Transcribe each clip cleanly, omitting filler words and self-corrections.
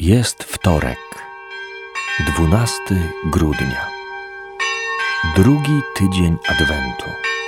Jest wtorek, 12 grudnia, drugi tydzień Adwentu.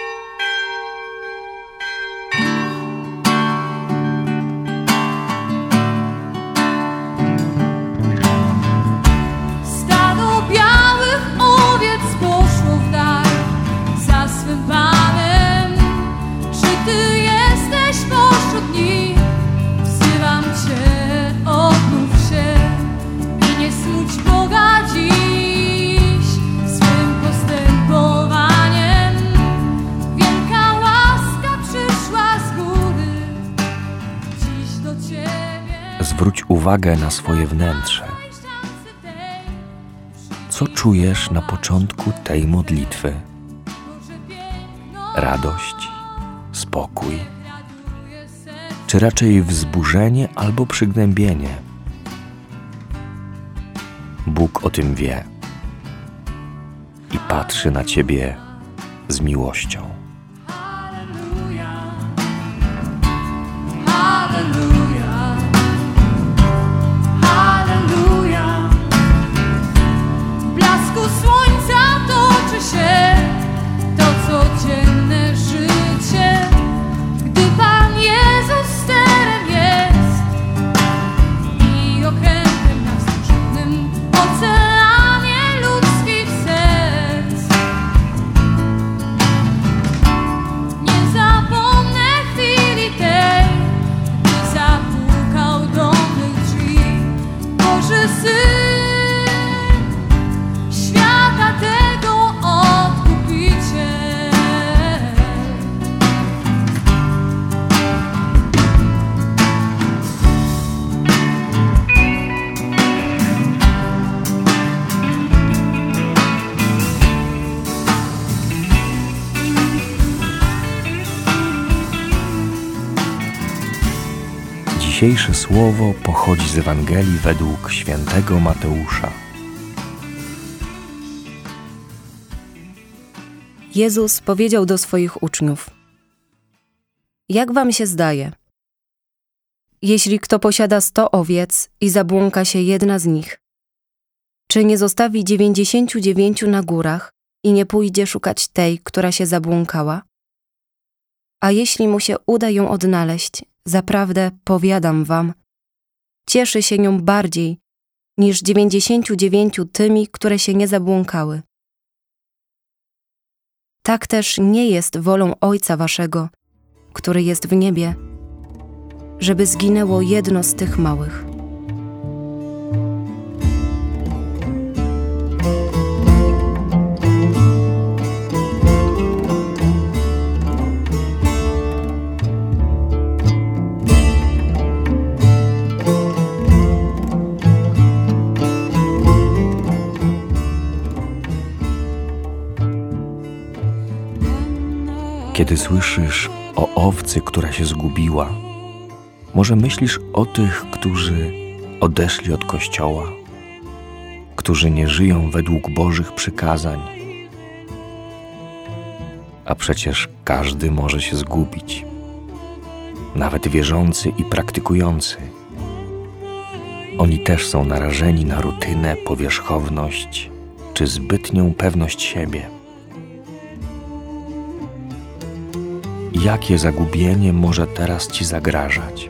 Stado białych owiec poszło w dar za swym Panem. Czy Ty jesteś pośród nich? Wzywam Cię, odmów się i nie smuć Boga dziś swym postępowaniem. Wielka łaska przyszła z góry dziś do Ciebie. Zwróć uwagę na swoje wnętrze. Co czujesz na początku tej modlitwy? Radość, spokój, czy raczej wzburzenie albo przygnębienie? Bóg o tym wie i patrzy na ciebie z miłością. Halleluja, halleluja, halleluja. W blasku słońca toczy się to codzienne życie, gdy Pan Jezus sterem jest i okrętem na wzburzonym oceanie ludzkich serc. Nie zapomnę chwili tej, gdy zapukał do mych drzwi Boży Syn świata tego Odkupiciel. Dzisiejsze słowo pochodzi z Ewangelii według świętego Mateusza. Jezus powiedział do swoich uczniów: Jak wam się zdaje? Jeśli kto posiada 100 owiec i zabłąka się jedna z nich, czy nie zostawi 99 na górach i nie pójdzie szukać tej, która się zabłąkała? A jeśli mu się uda ją odnaleźć, zaprawdę powiadam wam, cieszy się nią bardziej niż 99 tymi, które się nie zabłąkały. Tak też nie jest wolą Ojca waszego, który jest w niebie, żeby zginęło jedno z tych małych. Kiedy słyszysz o owcy, która się zgubiła, może myślisz o tych, którzy odeszli od Kościoła, którzy nie żyją według Bożych przykazań. A przecież każdy może się zgubić, nawet wierzący i praktykujący. Oni też są narażeni na rutynę, powierzchowność czy zbytnią pewność siebie. Jakie zagubienie może teraz ci zagrażać?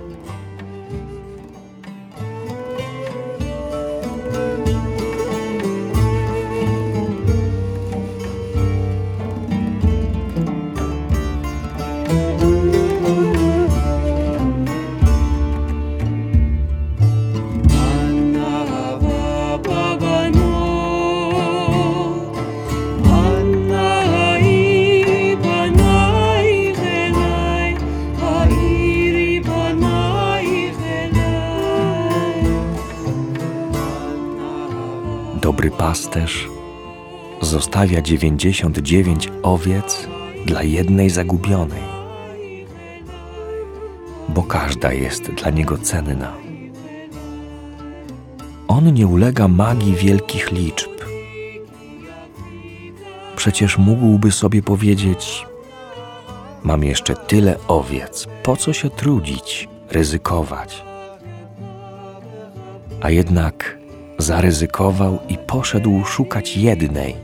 Dobry pasterz zostawia 99 owiec dla jednej zagubionej, bo każda jest dla niego cenna. On nie ulega magii wielkich liczb. Przecież mógłby sobie powiedzieć: mam jeszcze tyle owiec, po co się trudzić, ryzykować? a jednak zaryzykował i poszedł szukać jednej.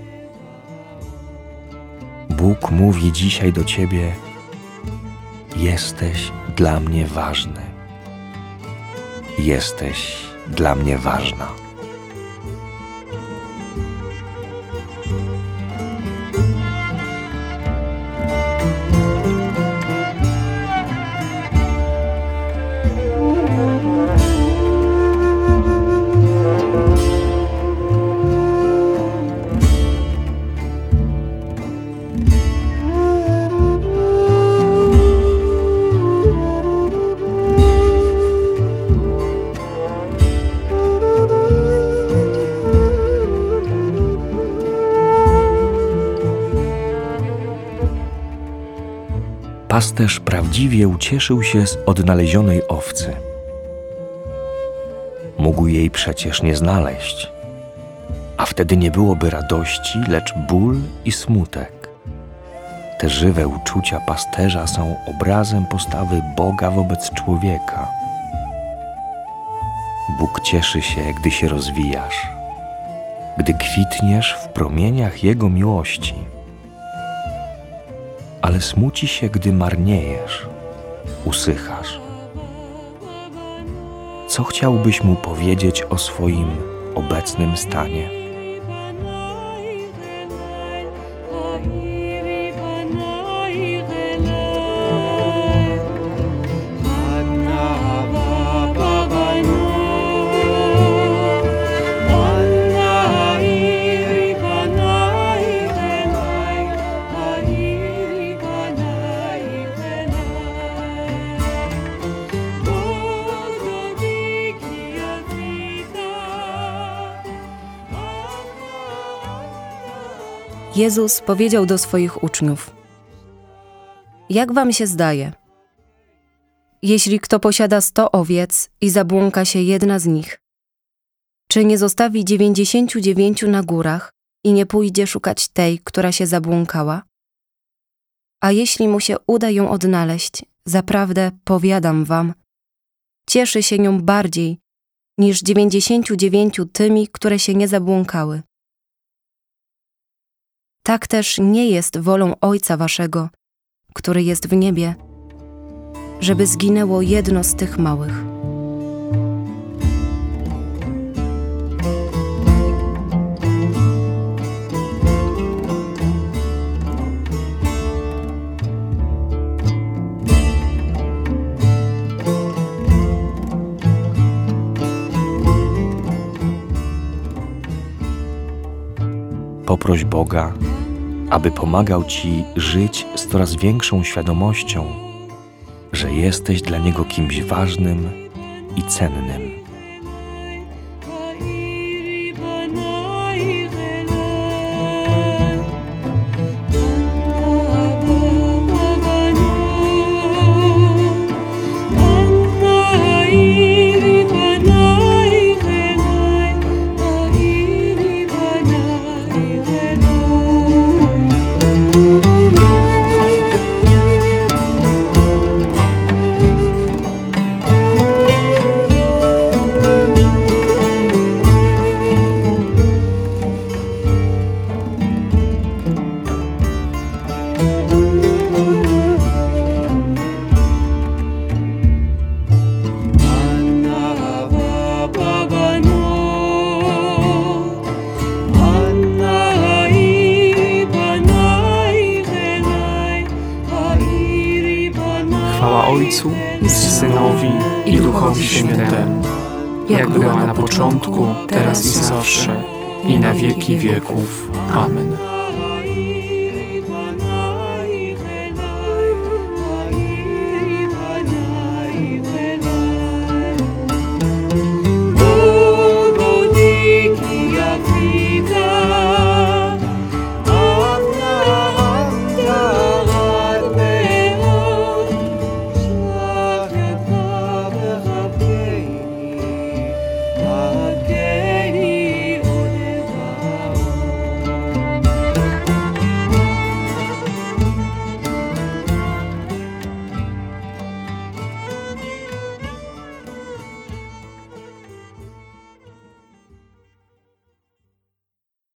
Bóg mówi dzisiaj do ciebie: jesteś dla mnie ważny. Jesteś dla mnie ważna. Pasterz prawdziwie ucieszył się z odnalezionej owcy. Mógł jej przecież nie znaleźć, a wtedy nie byłoby radości, lecz ból i smutek. Te żywe uczucia pasterza są obrazem postawy Boga wobec człowieka. Bóg cieszy się, gdy się rozwijasz, gdy kwitniesz w promieniach Jego miłości. Ale smuci się, gdy marniejesz, usychasz. Co chciałbyś mu powiedzieć o swoim obecnym stanie? Jezus powiedział do swoich uczniów: jak wam się zdaje? Jeśli kto posiada 100 owiec i zabłąka się jedna z nich, czy nie zostawi 99 na górach i nie pójdzie szukać tej, która się zabłąkała? A jeśli mu się uda ją odnaleźć, zaprawdę powiadam wam, cieszy się nią bardziej niż 99 tymi, które się nie zabłąkały. Tak też nie jest wolą Ojca waszego, który jest w niebie, żeby zginęło jedno z tych małych. Poproś Boga, aby pomagał ci żyć z coraz większą świadomością, że jesteś dla Niego kimś ważnym i cennym. Chwała Ojcu i Synowi i Duchowi Świętemu, jak była na początku, teraz i zawsze, i na wieki wieków. Amen.